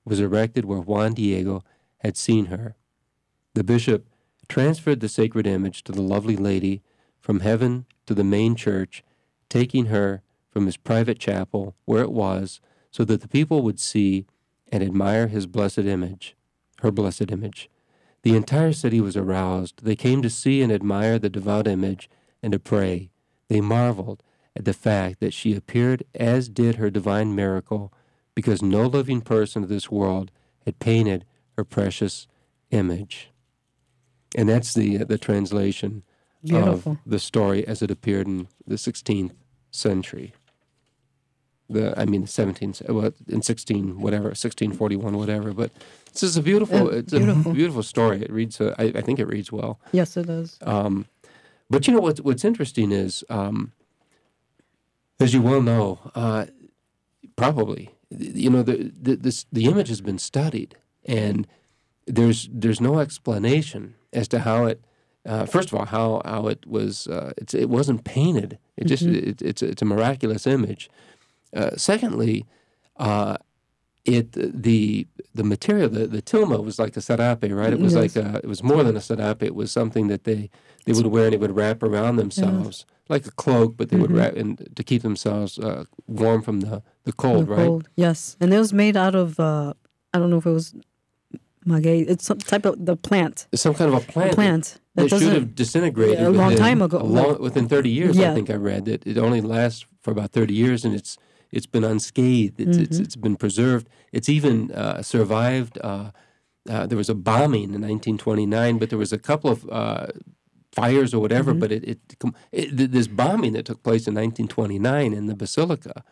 was erected where Juan Diego had seen her. The bishop transferred the sacred image to the lovely lady from heaven to the main church, taking her from his private chapel where it was, so that the people would see and admire his blessed image, her blessed image. The entire city was aroused. They came to see and admire the devout image and to pray. They marveled at the fact that she appeared as did her divine miracle, because no living person of this world had painted her precious image. And that's the translation Beautiful. of the story as it appeared in the 16th century. The 17th, well, in 1641, whatever. But this is a beautiful, beautiful. a beautiful story. It reads, I think it reads well. Yes, it does. But you know what's interesting is, as you well know, probably, you know, the image has been studied, and there's no explanation as to how it. First of all, how it was. It wasn't painted. It just it's a miraculous image. Secondly, the material, the tilma was like a sarape, right? It was like it was more than a sarape. It was something that they would wear and it would wrap around themselves like a cloak, but they would wrap to keep themselves warm from the cold, right? Cold. Yes, and it was made out of I don't know if it was maguey. It's some type of the plant. Some kind of a plant. That should have disintegrated a long time ago. Within 30 years, I think I read that it only lasts for about 30 years, and it's been unscathed. It's been preserved. It's even survived. There was a bombing in 1929, but there was a couple of fires or whatever. But this bombing that took place in 1929 in the Basilica,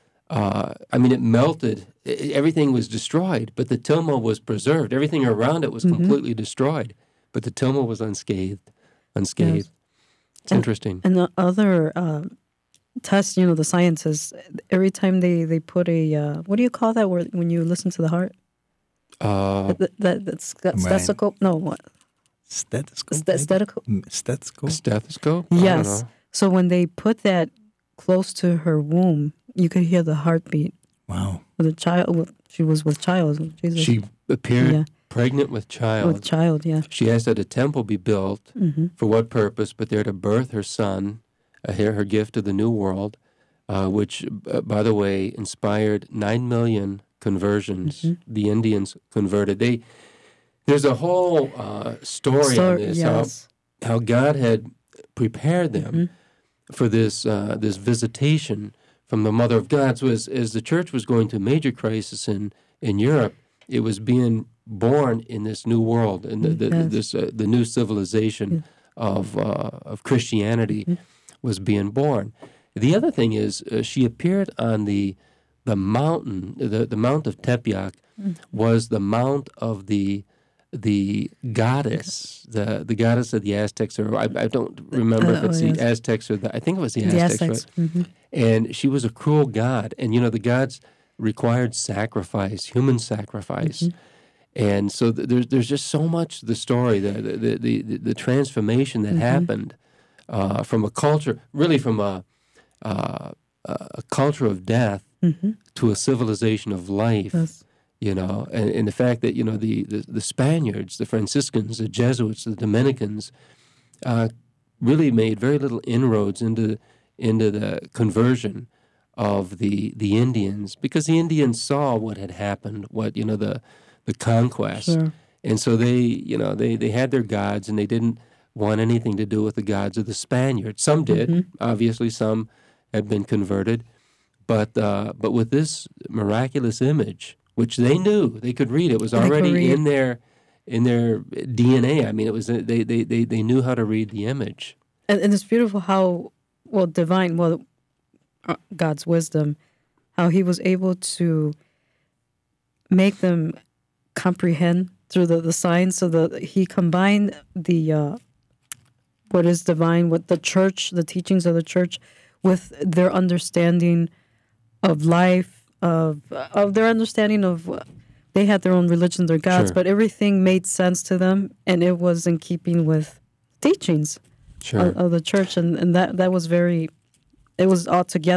it melted. Everything was destroyed, but the tilma was preserved. Everything around it was completely destroyed, but the tilma was unscathed. Yes. It's interesting. And the other tests, you know, the scientists, every time they put a, what do you call that when you listen to the heart? That's stethoscope? No, what? Stethoscope? Stethoscope? Stethoscope? Yes. So when they put that close to her womb, you could hear the heartbeat. Wow. The child, she was with child. Jesus. She appeared pregnant with child. With child, yeah. She asked that a temple be built. For what purpose? But there to birth her son, her gift to the new world, which, by the way, inspired 9 million conversions. The Indians converted. There's a whole story on this, yes. how God had prepared them for this visitation from the Mother of God. So as the church was going through a major crisis in Europe, it was being born in this new world, in the new civilization of Christianity was being born. The other thing is she appeared on the mountain. The Mount of Tepeyac was the mount of the goddess, the goddess of the Aztecs, or I don't remember if it's the Aztecs or I think it was the Aztecs. Right? And she was a cruel god, and you know the gods required sacrifice, human sacrifice, and so there's just so much to the story, the transformation that happened from a culture, really from a culture of death to a civilization of life. Yes. You know, and the fact that, you know, the Spaniards, the Franciscans, the Jesuits, the Dominicans really made very little inroads into the conversion of the Indians, because the Indians saw what had happened, the conquest. Sure. And so they had their gods, and they didn't want anything to do with the gods of the Spaniards. Some did, obviously some had been converted, but with this miraculous image, which they knew, they could read. It was already in their DNA. I mean, it was they knew how to read the image. And it's beautiful how God's wisdom, how He was able to make them comprehend through the signs, so that He combined the what is divine, what the church, the teachings of the church, with their understanding of life. Of their understanding of, they had their own religion, their gods, but everything made sense to them, and it was in keeping with teachings of the church, and that was it was all together.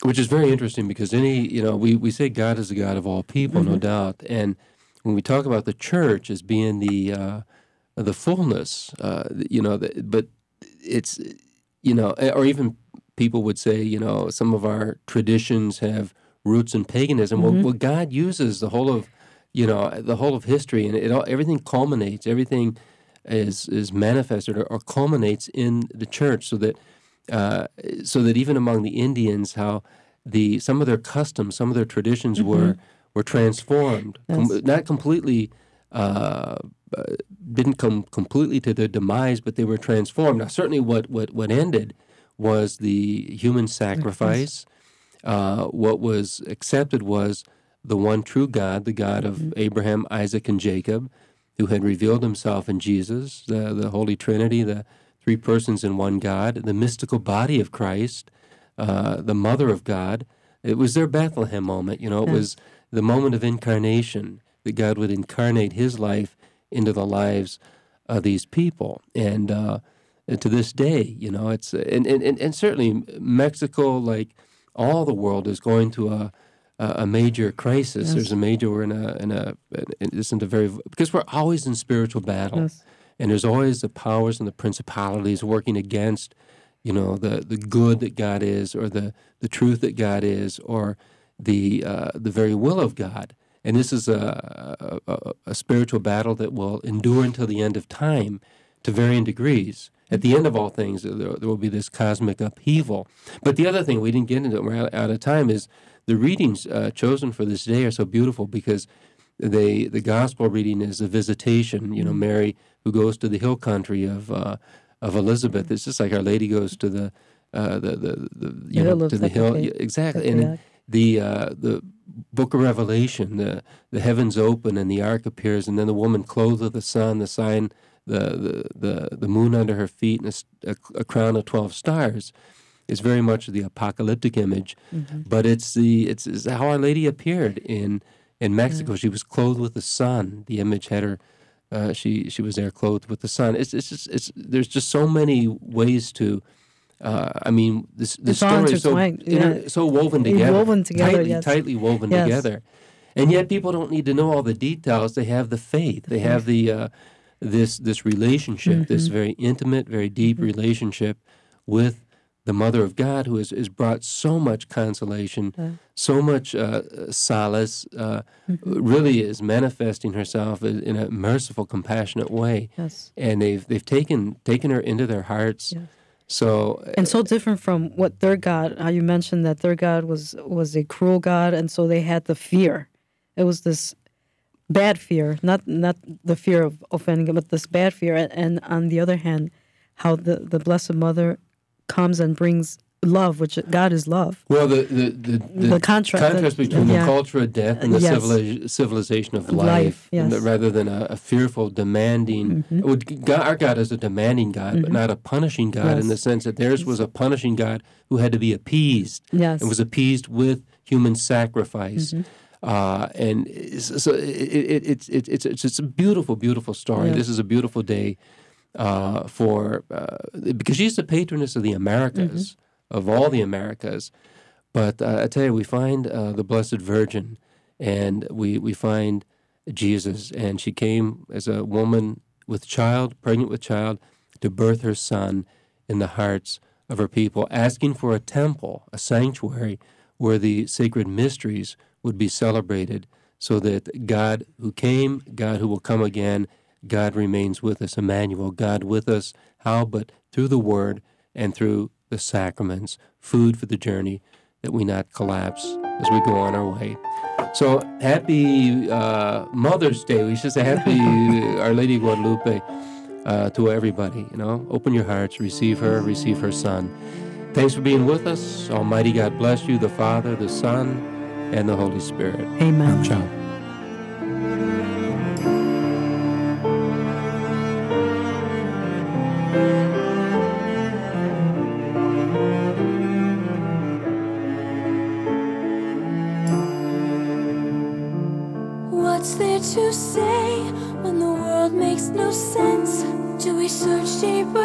which is very interesting because we say God is the God of all people, no doubt, and when we talk about the church as being the fullness, but it's, or even people would say, some of our traditions have roots in paganism. Well, God uses the whole of history, and everything culminates, everything is manifested or culminates in the church, so that even among the Indians, how some of their customs, some of their traditions were transformed, not completely. Didn't come completely to their demise, but they were transformed. Now, certainly, what ended was the human sacrifice. What was accepted was the one true God, the God of Abraham, Isaac, and Jacob, who had revealed himself in Jesus, the Holy Trinity, the three persons in one God, the mystical body of Christ, the Mother of God. It was their Bethlehem moment. It was the moment of incarnation, that God would incarnate his life into the lives of these people. And to this day, it's and certainly Mexico, like all the world, is going through a major crisis. Yes. There's a major, we're because we're always in spiritual battle. Yes. And there's always the powers and the principalities working against, the good that God is, or the truth that God is, or the very will of God. And this is a spiritual battle that will endure until the end of time to varying degrees. At the end of all things, there will be this cosmic upheaval. But the other thing, we didn't get into it, we're out of time, is the readings chosen for this day are so beautiful because the gospel reading is a visitation. Mary, who goes to the hill country of Elizabeth. It's just like Our Lady goes to the hill. Exactly. And the book of Revelation, the heavens open and the ark appears, and then the woman clothed with the sun, the sign, the moon under her feet, and a crown of 12 stars. It's very much the apocalyptic image, but it's how Our Lady appeared in Mexico. She was clothed with the sun. The image had her. She was there clothed with the sun. There's just so many ways to. The story is so woven together, tightly woven together, and yet people don't need to know all the details. They have the faith. They have the this relationship, this very intimate, very deep relationship with the Mother of God, who has brought so much consolation, so much solace. Really is manifesting herself in a merciful, compassionate way. Yes. And they've taken her into their hearts. Yes. So different from what their God, how you mentioned that their God was a cruel God, and so they had the fear. It was this bad fear, not the fear of offending God, but this bad fear. And on the other hand, how the Blessed Mother comes and brings love, which God is love. Well, the contrast between the culture of death and the civilization of life, rather than a fearful, demanding. Our God is a demanding God, but not a punishing God, in the sense that theirs was a punishing God who had to be appeased, and was appeased with human sacrifice. And so it's a beautiful, beautiful story. This is a beautiful day because she's the patroness of the Americas. Of all the Americas. But I tell you, we find the Blessed Virgin, and we find Jesus, and she came as a woman with child, pregnant with child, to birth her son in the hearts of her people, asking for a temple, a sanctuary, where the sacred mysteries would be celebrated, so that God who came, God who will come again, God remains with us, Emmanuel, God with us. How? But through the Word and through the sacraments, food for the journey, that we not collapse as we go on our way. So happy Mother's Day. We should say happy Our Lady of Guadalupe to everybody. Open your hearts, receive her Son. Thanks for being with us. Almighty God bless you, the Father, the Son, and the Holy Spirit. Amen. Ciao. To say when the world makes no sense? Do we search deeper